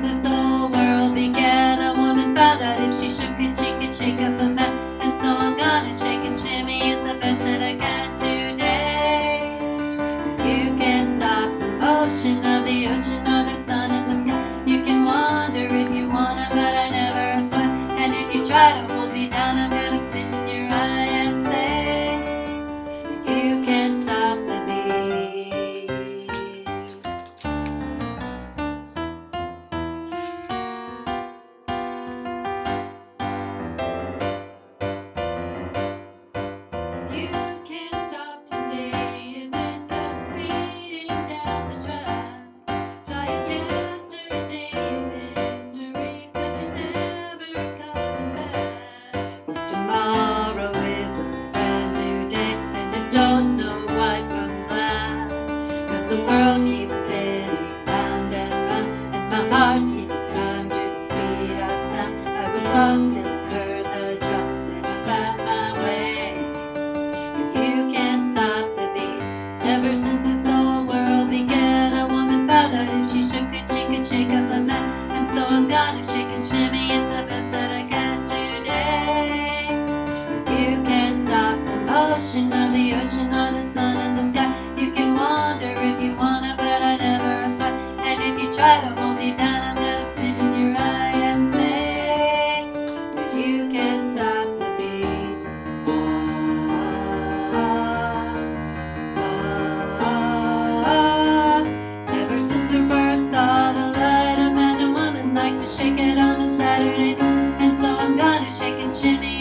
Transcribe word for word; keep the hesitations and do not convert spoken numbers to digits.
this whole world began, a woman found out if she shook it, she could shake up a man. And so I'm gonna shake and shimmy it the best that I can today. 'Cause you can't stop the motion of the ocean or the sun in the sky. You can wonder if you wanna, but I never ask why. And if you try to hold me down, I'm gonna spit in your eye and say that you can't stop the beat. You can't stop today as it comes speeding down the track. Giant yesterday's history, 'cause you're never coming back. 'Cause tomorrow is a brand new day, and I don't know why I'm glad. 'Cause the world keeps spinning round and round, and my heart's keeping time to the speed of sound. I was lost till I heard the drums, and I found my way. 'Cause you can't stop the beat. Ever since this whole world began, a woman found out if she shook it, she could shake up a man. And so I'm gonna shake and shimmy it the best that I can today. 'Cause you can't stop the motion of the ocean or the sun in the sky. You can wonder if you wanna, but I never ask why. And if you try to hold me down, I'm gonna spit in your eye and say that you can't stop the beat. Ever since I first saw the light, a man and woman like to shake it on a Saturday night. And so I'm gonna shake and shimmy